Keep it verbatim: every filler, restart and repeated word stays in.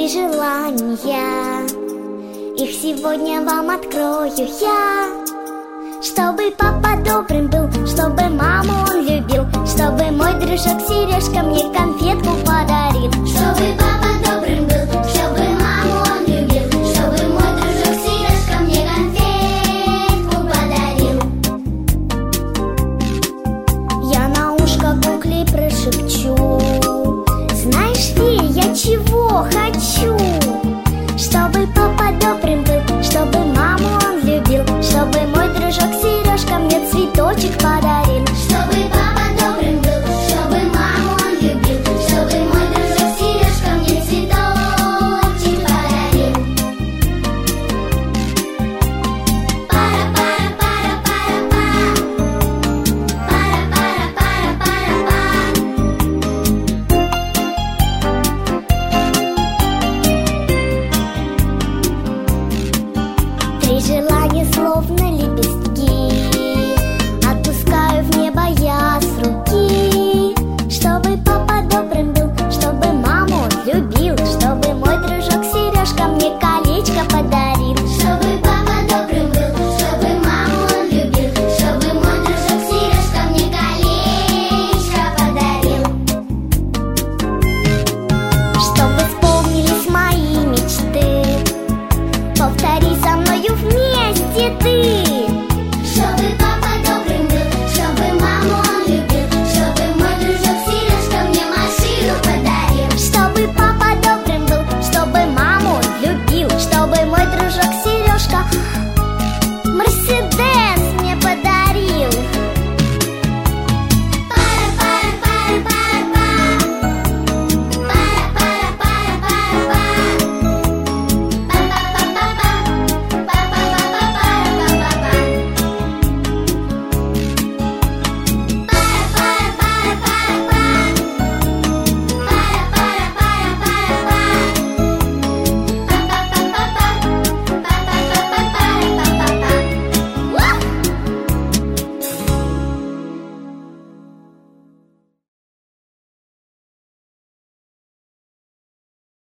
желания. Их сегодня вам открою я. Чтобы папа добрым был, чтобы маму он любил, чтобы мой дружок Сережка мне конфетку подарил. Чтобы папа добрым был, чтобы маму он любил, чтобы мой дружок Сережка мне конфетку подарил. Я на ушко кукле прошепчу: знаешь, фея, я чего хочу?